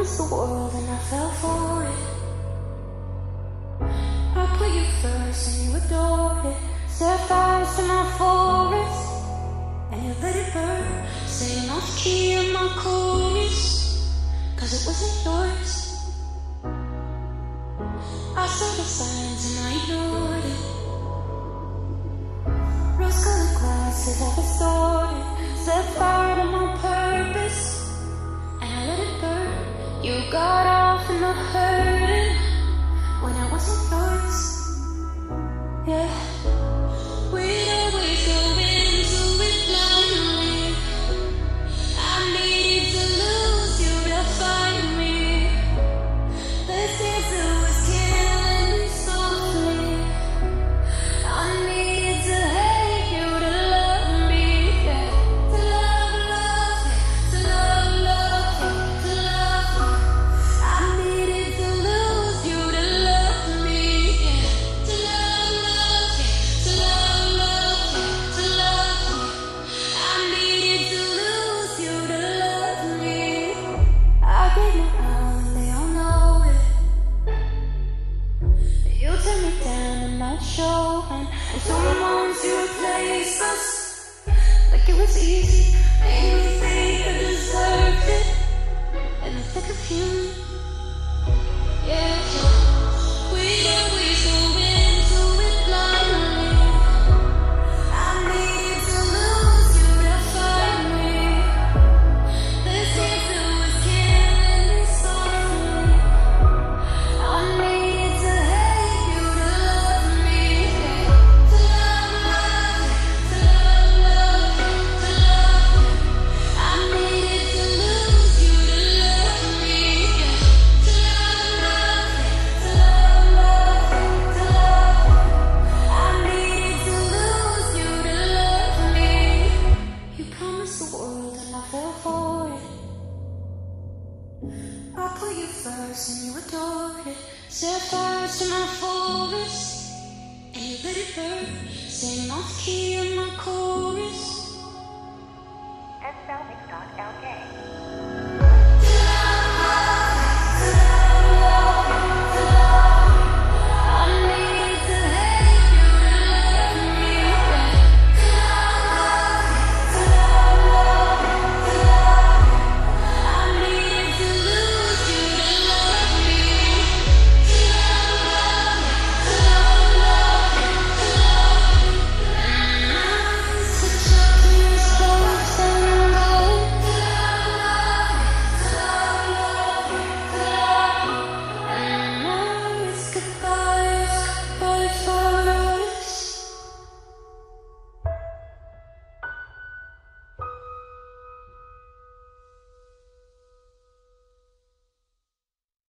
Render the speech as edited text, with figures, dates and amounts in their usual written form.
promised the world and I fell for it. I put you first and you adored it. Set fires to my forest and you let it burn. Staying off key in my chorus, cause it wasn't yours. I saw the signs and I ignored it. Rose-colored glasses I distorted. Set fire to my purpose and I let it burn. You got off in the hurting when I wasn't yours. Yeah, we'd always go into it blindly. I needed to lose you to find me. This answer was killing me softly. I needed to hate you to love me, yeah. To love, to love, to love. I needed to lose you to love me, yeah. To love, to love, to love. I needed to lose you to love me. I gave my all and they all know it. You turned me down and not showing, and told my mom to replace us. Like it was easy, made me think I deserved it. In the thick of you, yeah. We'd always go into it blindly. I needed to lose you to find me. This answer was killing me softly. I needed to hate you to love me, yeah. To love, to love, to love. I needed to lose you to love me, yeah. To love, to love, to love. I needed to lose you to love me. You promised the world and I fell for it. I put you first and you adored it. Set fires to my forest and you let it burn. Sing off key in my chorus. SLMix.lk